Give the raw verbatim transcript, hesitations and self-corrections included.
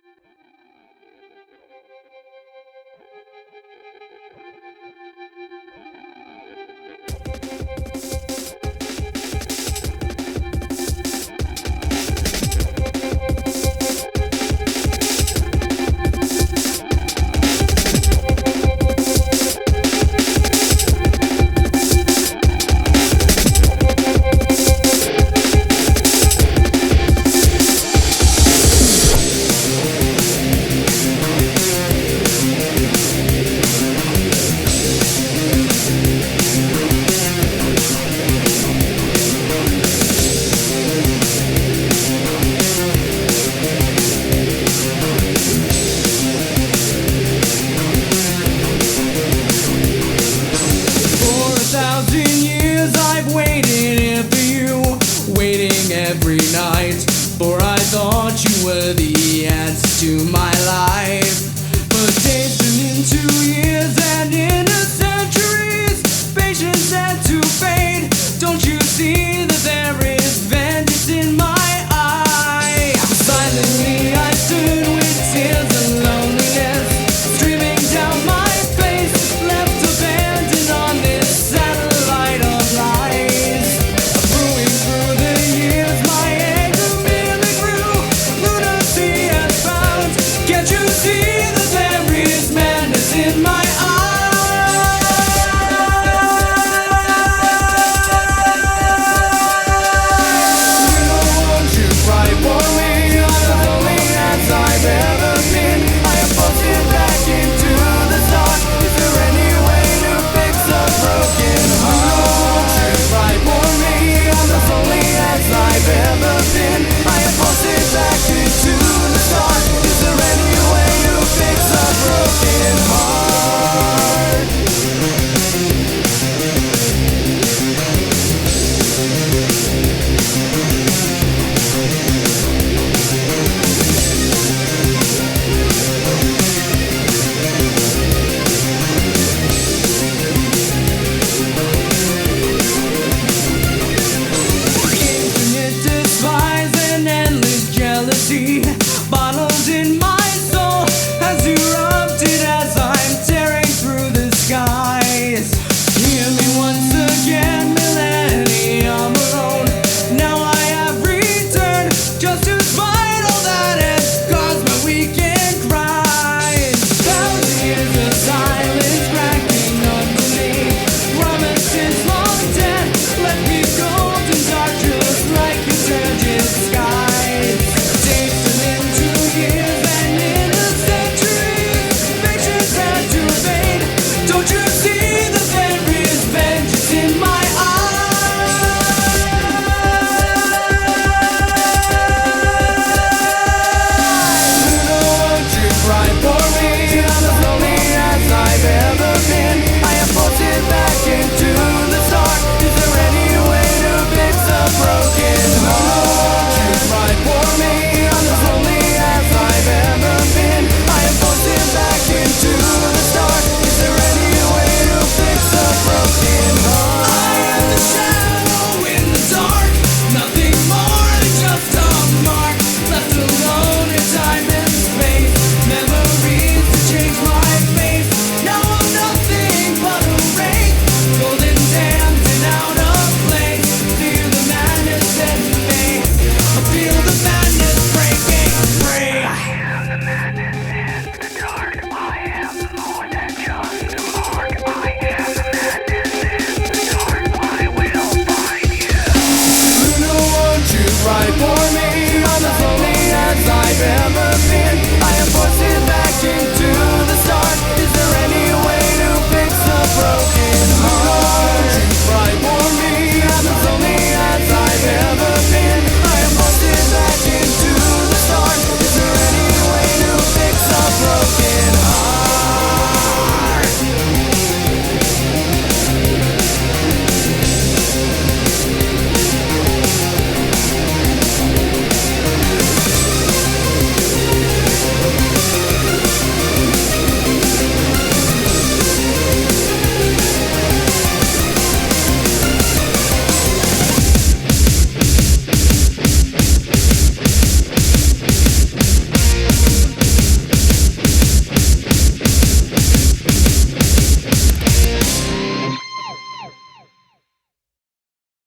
Every night, for I thought you were the answer to my life. But days turn into years and into centuries. Patience had to fade. Don't you see that there is vengeance in my eye? Silently I stood with tears and loneliness streaming down my face, left abandoned on this satellite of lies. Brewing through the years, my anger merely grew. Lunacy has found. Can't you see that there is madness in my eyes? Bottles in my soul has erupted as I'm tearing through the skies. Hear me once again, millennium alone. Now I have returned just to fight all that has caused my weekend cries. Thousand years of silence cracking under me. Promises long dead, let me cold and dark just like a turgid skies. Right for me.